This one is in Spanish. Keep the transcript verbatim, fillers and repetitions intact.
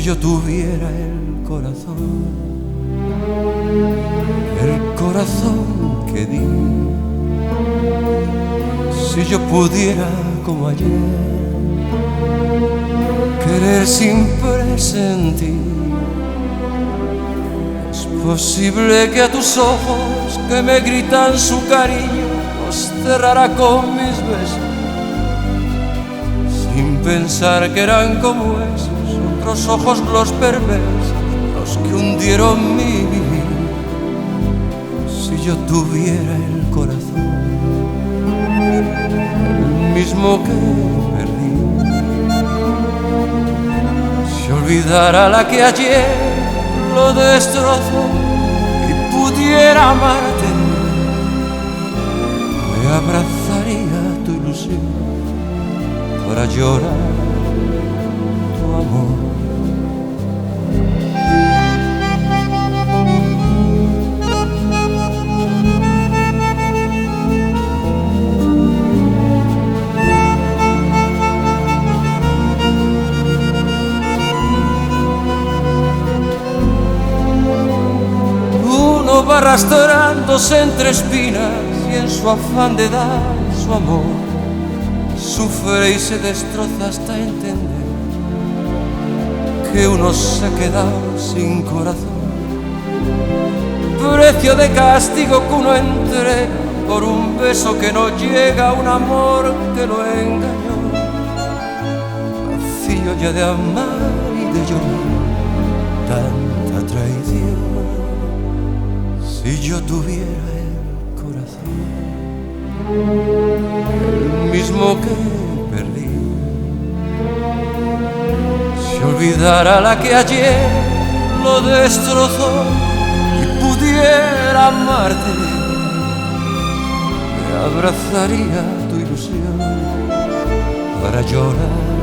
yo tuviera el corazón, el corazón que di, si yo pudiera como ayer querer sin presentir, es posible que a tus ojos que me gritan su cariño los cerrara con mis besos, sin pensar que eran como esos otros ojos los perversos, los que hundieron mi vivir. Si yo tuviera el corazón, el mismo que perdí, si olvidara la que ayer lo destrozó y pudiera amarte, me abrazaría tu ilusión para llorar tu amor. Uno va arrastrándose entre espinas y en su afán de dar su amor sufre y se destroza hasta entender que uno se ha quedado sin corazón, precio de castigo que uno entrega por un beso que no llega a un amor que lo engañó, vacío ya de amar y de llorar tanta traición. Si yo tuviera el corazón, el mismo que perdí, si olvidara la que ayer lo destrozó y pudiera amarte, me abrazaría tu ilusión para llorar